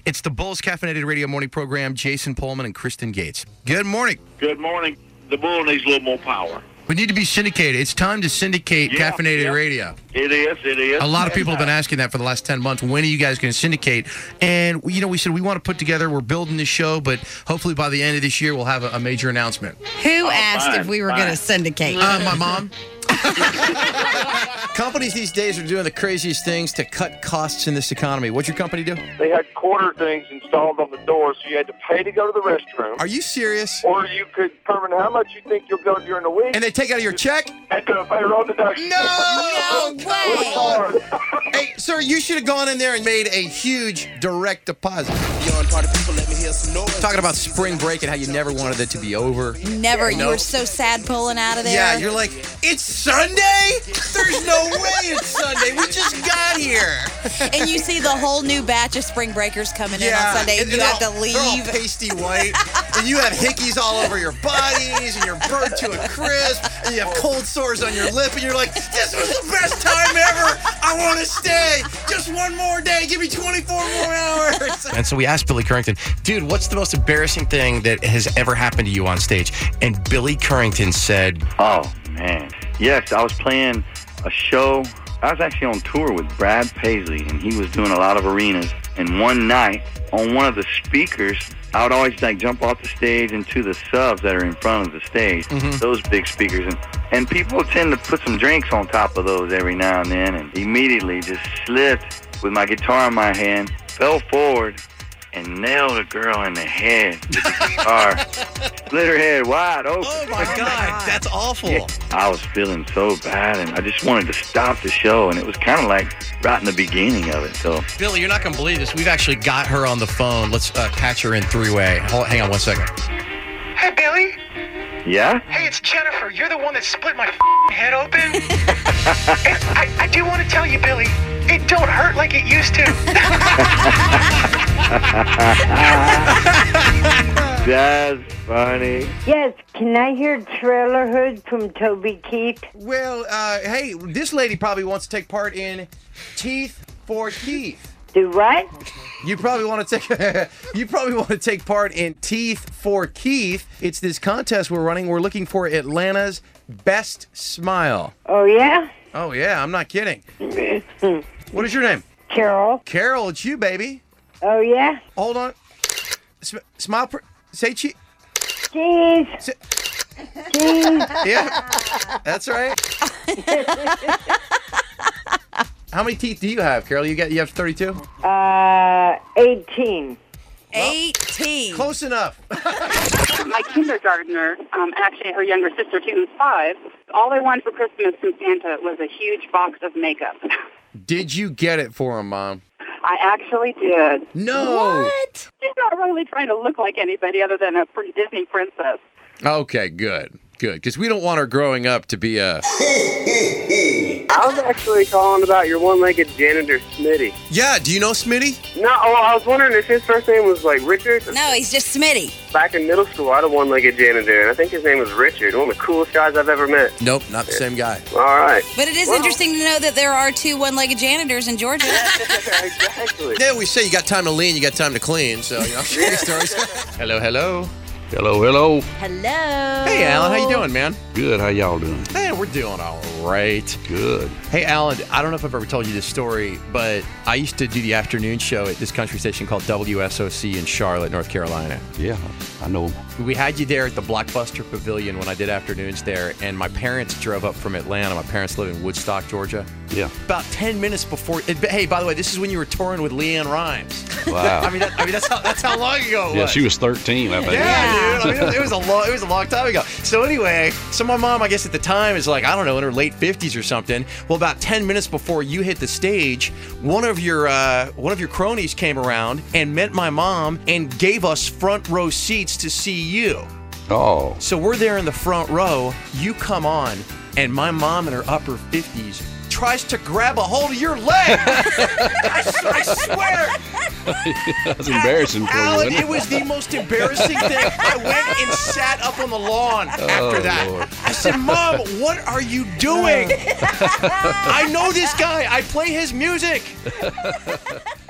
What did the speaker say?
It's the Bulls Caffeinated Radio Morning Program. Jason Pullman and Kristen Gates. Good morning. Good morning. The Bull needs a little more power. We need to be syndicated. It's time to syndicate Caffeinated Radio. It is. A lot of people have been asking that for the last 10 months. When are you guys going to syndicate? And, we said we want to put together, we're building this show, but hopefully by the end of this year, we'll have a major announcement. Who asked if we were going to syndicate? My mom. Companies these days are doing the craziest things to cut costs in this economy. What's your company do? They had quarter things installed on the door, so you had to pay to go to the restroom. Are you serious? Or you could determine how much you think you'll go during the week. And they take out of your check? And do a payroll deduction. No way! Hey, sir, you should have gone in there and made a huge direct deposit. Talking about spring break and how you never wanted it to be over. Never. You were so sad pulling out of there. Yeah, you're like, it's Sunday? There's no way it's Sunday. We just got here. And you see the whole new batch of spring breakers coming in on Sunday, and you have to leave. They're all pasty white, and you have hickeys all over your bodies, and you're burnt to a crisp, and you have cold sores on your lip, and you're like, this was the best time ever. I want to stay. Just one more day. Give me 24 more hours. And so we asked Billy Currington, dude, what's the most embarrassing thing that has ever happened to you on stage? And Billy Currington said, oh, man. Yes, I was playing a show. I was actually on tour with Brad Paisley, and he was doing a lot of arenas. And one night, on one of the speakers, I would always jump off the stage into the subs that are in front of the stage, those big speakers. And people tend to put some drinks on top of those every now and then, and immediately just slipped with my guitar in my hand, fell forward, and nailed a girl in the head with the guitar. Split her head wide open. oh my God, that's awful. Yeah, I was feeling so bad, and I just wanted to stop the show, and it was kind of like right in the beginning of it. So, Billy, you're not going to believe this. We've actually got her on the phone. Let's patch her in three-way. Hang on one second. Hey, Billy. yeah? Hey, it's Jennifer. You're the one that split my head open. And I do want to tell you, Billy, it don't hurt like it used to. That's funny. Yes, can I hear Trailer Hood from Toby Keith? Well, hey, this lady probably wants to take part in Teeth for Keith. Do what? You probably want to take part in Teeth for Keith. It's this contest we're running. We're looking for Atlanta's best smile. Oh, yeah? Oh yeah, I'm not kidding. What is your name? Carol. Carol, it's you, baby. Oh, yeah? Hold on. Smile. Say cheese. Cheese. Cheese. Yeah, that's right. How many teeth do you have, Carol? You have 32? 18. 18. Close enough. My kindergartner, actually her younger sister too, who's 5, all they wanted for Christmas from Santa was a huge box of makeup. Did you get it for him, Mom? I actually did. No. What? She's not really trying to look like anybody other than a Disney princess. Okay, good. Because we don't want her growing up to be a... I was actually calling about your one-legged janitor, Smitty. Yeah, do you know Smitty? No, I was wondering if his first name was like Richard. No, he's just Smitty. Back in middle school, I had a one-legged janitor, and I think his name was Richard. One of the coolest guys I've ever met. Nope, not the same guy. All right. But it is interesting to know that there are 2 one-legged janitors in Georgia. Exactly. Yeah, we say you got time to lean, you got time to clean, so, stories. Hello. Hello. Hello. Hey, Alan, how you doing, man? Good. How y'all doing? Hey, we're doing all right. Good. Hey, Alan, I don't know if I've ever told you this story, but I used to do the afternoon show at this country station called WSOC in Charlotte, North Carolina. Yeah, I know. We had you there at the Blockbuster Pavilion when I did afternoons there, and my parents drove up from Atlanta. My parents live in Woodstock, Georgia. Yeah. About 10 minutes before. Hey, by the way, this is when you were touring with LeAnn Rimes. Wow. I mean, that's how long ago it was. Yeah, she was 13, I think. Yeah, dude. I mean, it was a long time ago. So anyway, my mom, I guess at the time, is like, I don't know, in her late 50s or something. Well, about 10 minutes before you hit the stage, one of your cronies came around and met my mom and gave us front row seats to see you. Oh. So we're there in the front row. You come on, and my mom in her upper 50s tries to grab a hold of your leg. I swear. That's embarrassing for you, Alan, wasn't it? it was the most embarrassing thing. I went and sat up on the lawn after that. Lord. I said, Mom, what are you doing? I know this guy. I play his music.